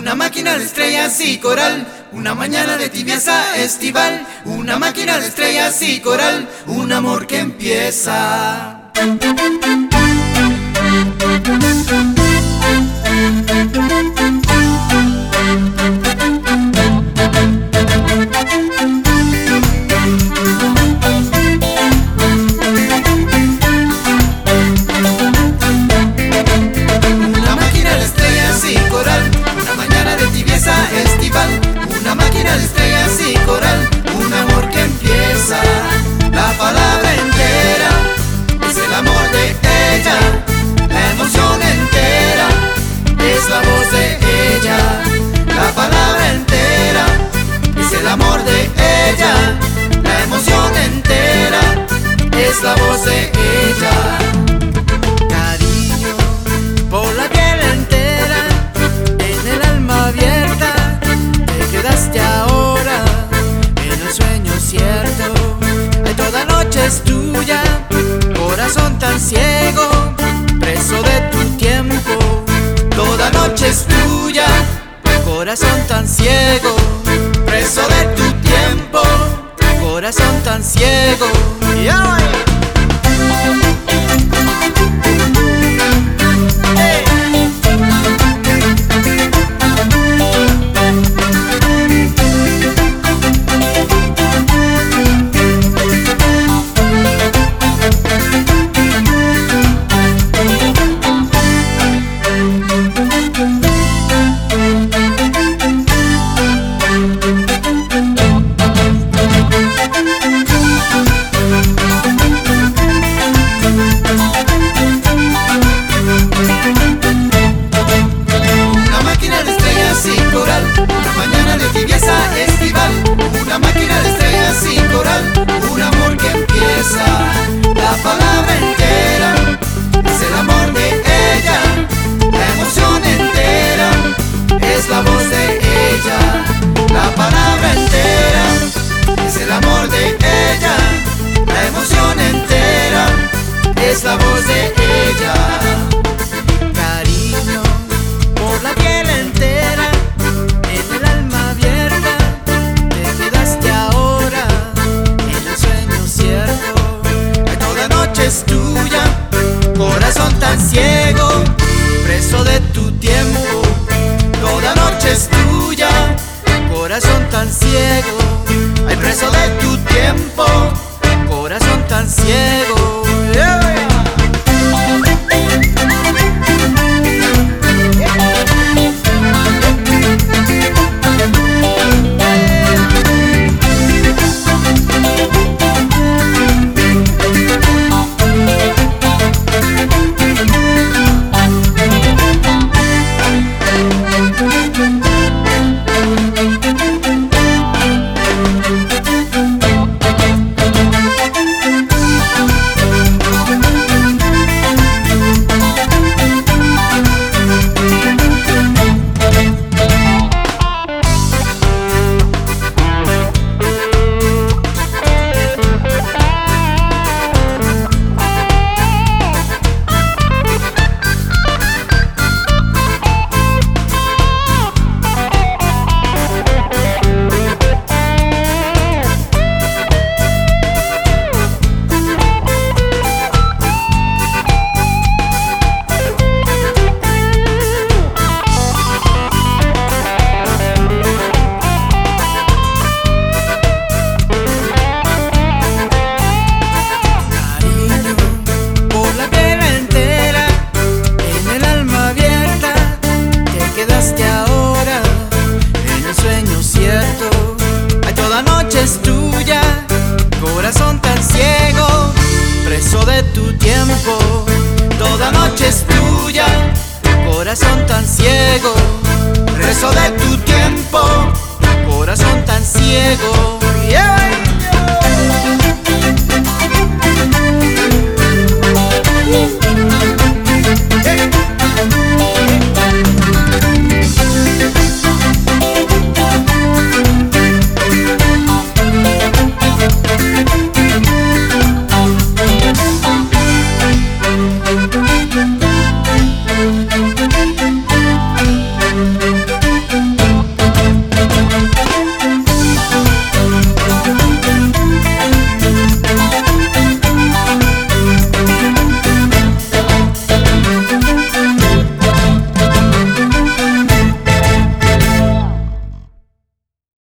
una máquina de estrellas y coral, una mañana de tibieza estival, una máquina de estrellas y coral, un amor que empieza. Una máquina de estrellas y coral, un amor que empieza. La palabra entera es el amor de ella, la emoción entera es la voz de ella. La palabra entera es el amor de ella, la emoción entera es la voz de ella. Cariño por la piel entera, en el alma abierta, quedaste ahora en el sueño cierto. Ay, toda noche es tuya, corazón tan ciego, preso de tu tiempo. Toda noche es tuya, corazón tan ciego, preso de tu tiempo. Corazón tan ciego. Una mañana de tibieza estival, una máquina de estrellas y coral, un amor que empieza. La palabra entera es el amor de ella, la emoción entera es la voz de ella. La palabra entera es el amor de ella, la emoción entera es la voz de ella. Cariño por la piel entera, es tuya, corazón tan ciego, preso de tu tiempo. Toda noche es tuya, corazón tan ciego, ay, preso de tu tiempo, corazón tan ciego. Es tuya, corazón tan ciego, preso de tu tiempo. Toda noche es tuya, corazón tan ciego, preso de tu tiempo, corazón tan ciego.